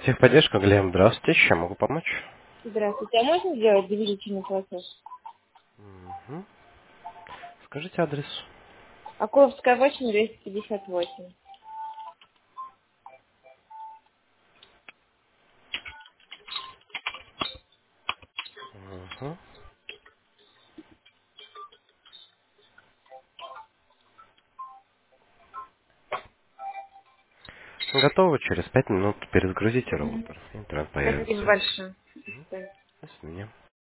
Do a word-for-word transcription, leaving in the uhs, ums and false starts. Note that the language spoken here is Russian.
Техподдержка, Глеб, здравствуйте. Чем могу помочь? Здравствуйте. А можно сделать доверительный платеж? Мгм. Скажите адрес. Акуловская восемь, двести пятьдесят восемь. Мгм. Готово. Через пять минут перезагрузите роутер. Интернет Спасибо появится. большое. До свидания. До свидания.